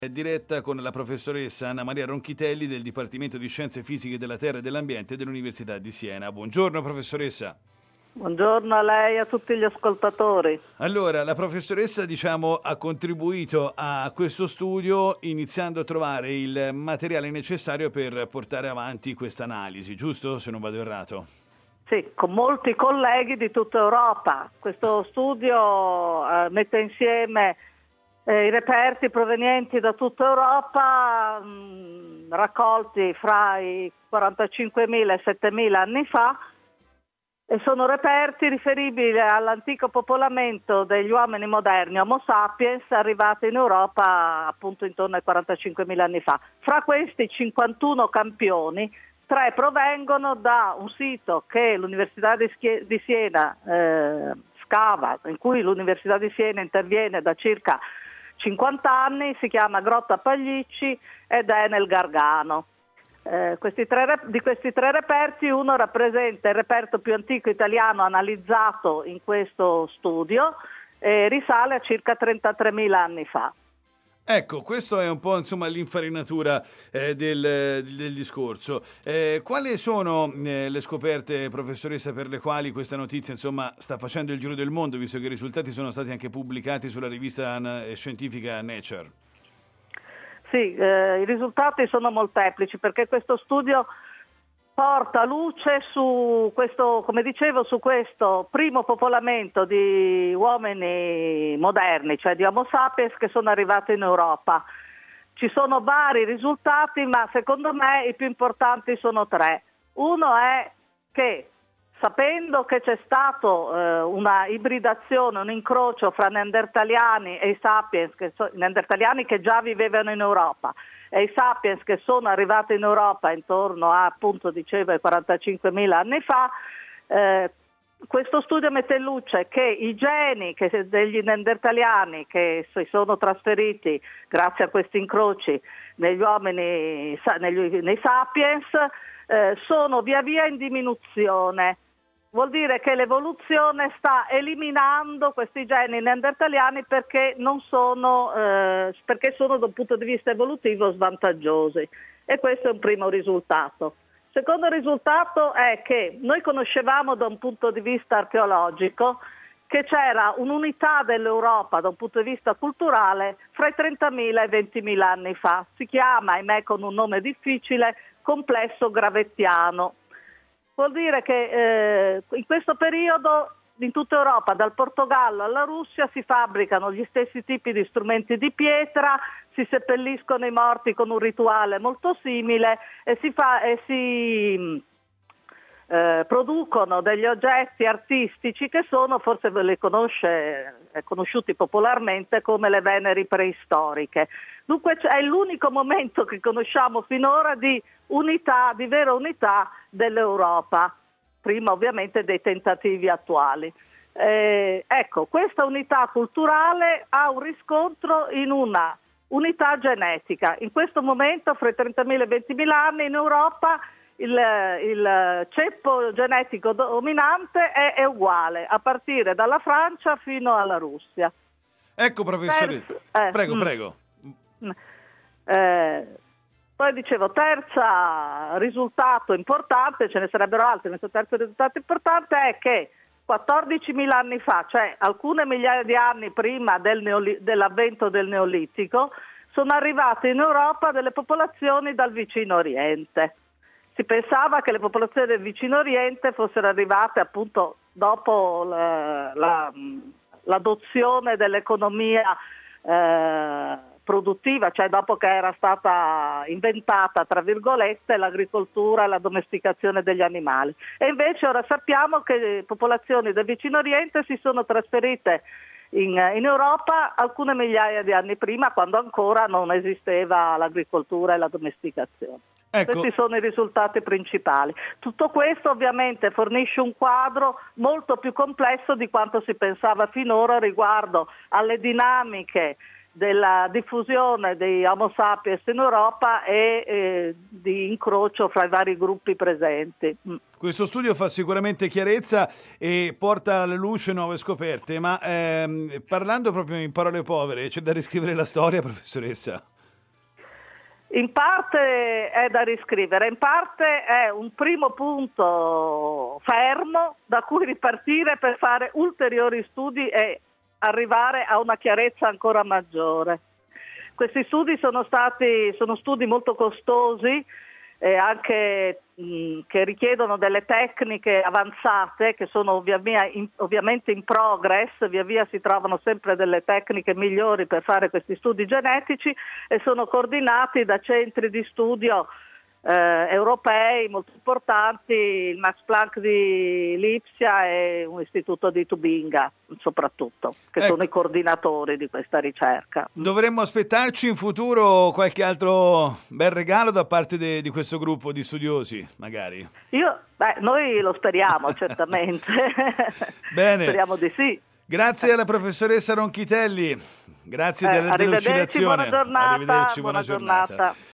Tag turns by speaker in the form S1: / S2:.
S1: È diretta con la professoressa Anna Maria Ronchitelli del Dipartimento di Scienze Fisiche della Terra e dell'Ambiente dell'Università di Siena. Buongiorno professoressa.
S2: Buongiorno a lei e a tutti gli ascoltatori.
S1: Allora, la professoressa ha contribuito a questo studio iniziando a trovare il materiale necessario per portare avanti questa analisi, giusto? Se non vado errato.
S2: Sì, con molti colleghi di tutta Europa. Questo studio mette insieme i reperti provenienti da tutta Europa, raccolti fra i 45.000 e 7.000 anni fa, e sono reperti riferibili all'antico popolamento degli uomini moderni, Homo sapiens, arrivati in Europa appunto intorno ai 45.000 anni fa. Fra questi 51 campioni, 3 provengono da un sito che l'Università di Siena scava, in cui l'Università di Siena interviene da circa 50 anni, si chiama Grotta Pagliacci ed è nel Gargano. Di questi tre reperti, uno rappresenta il reperto più antico italiano analizzato in questo studio e risale a circa 33.000 anni fa.
S1: Ecco, questo è un po' l'infarinatura del discorso. Quali sono le scoperte, professoressa, per le quali questa notizia sta facendo il giro del mondo, visto che i risultati sono stati anche pubblicati sulla rivista scientifica Nature?
S2: Sì, i risultati sono molteplici perché questo studio porta luce su questo, come dicevo, su questo primo popolamento di uomini moderni, cioè di Homo sapiens, che sono arrivati in Europa. Ci sono vari risultati, ma secondo me i più importanti sono 3. Uno è che, sapendo che c'è stato una ibridazione, un incrocio fra neandertaliani e i sapiens, neandertaliani che già vivevano in Europa, e i sapiens che sono arrivati in Europa intorno a, appunto, dicevo, ai 45.000 anni fa, questo studio mette in luce che i geni degli neandertaliani che si sono trasferiti grazie a questi incroci negli uomini, nei sapiens, sono via via in diminuzione. Vuol dire che l'evoluzione sta eliminando questi geni neandertaliani perché sono da un punto di vista evolutivo svantaggiosi, e questo è un primo risultato. Il secondo risultato è che noi conoscevamo da un punto di vista archeologico che c'era un'unità dell'Europa da un punto di vista culturale fra i 30.000 e i 20.000 anni fa. Si chiama, ahimè con un nome difficile, complesso gravettiano. Vuol dire che in questo periodo in tutta Europa, dal Portogallo alla Russia, si fabbricano gli stessi tipi di strumenti di pietra, si seppelliscono i morti con un rituale molto simile e si producono degli oggetti artistici che sono, forse ve li conosciuti popolarmente come le Veneri preistoriche. Dunque è l'unico momento che conosciamo finora di unità, di vera unità dell'Europa, prima ovviamente dei tentativi attuali. Ecco, questa unità culturale ha un riscontro in una unità genetica. In questo momento, fra i 30.000 e i 20.000 anni, in Europa il ceppo genetico dominante è uguale, a partire dalla Francia fino alla Russia.
S1: Ecco, professore, prego.
S2: Poi dicevo, terzo risultato importante, ce ne sarebbero altri, ma il terzo risultato importante è che 14.000 anni fa, cioè alcune migliaia di anni prima dell'avvento del Neolitico, sono arrivate in Europa delle popolazioni dal vicino Oriente. Si pensava che le popolazioni del vicino Oriente fossero arrivate appunto dopo l'adozione dell'economia produttiva, cioè dopo che era stata inventata, tra virgolette, l'agricoltura e la domesticazione degli animali. E invece ora sappiamo che le popolazioni del vicino Oriente si sono trasferite in Europa alcune migliaia di anni prima, quando ancora non esisteva l'agricoltura e la domesticazione. Ecco. Questi sono i risultati principali. Tutto questo ovviamente fornisce un quadro molto più complesso di quanto si pensava finora riguardo alle dinamiche della diffusione di Homo sapiens in Europa e di incrocio fra i vari gruppi presenti.
S1: Questo studio fa sicuramente chiarezza e porta alla luce nuove scoperte, ma parlando proprio in parole povere, c'è da riscrivere la storia, professoressa?
S2: In parte è da riscrivere, in parte è un primo punto fermo da cui ripartire per fare ulteriori studi e arrivare a una chiarezza ancora maggiore. Questi studi sono studi molto costosi, anche che richiedono delle tecniche avanzate che sono ovviamente in progress, via via si trovano sempre delle tecniche migliori per fare questi studi genetici e sono coordinati da centri di studio europei molto importanti, il Max Planck di Lipsia e un istituto di Tubinga soprattutto, che sono i coordinatori di questa ricerca.
S1: Dovremmo aspettarci in futuro qualche altro bel regalo da parte di questo gruppo di studiosi, magari?
S2: Noi lo speriamo certamente.
S1: Bene.
S2: Speriamo di sì.
S1: Grazie alla professoressa Ronchitelli, grazie dell'elucidazione.
S2: Buona giornata.
S1: Arrivederci, buona giornata.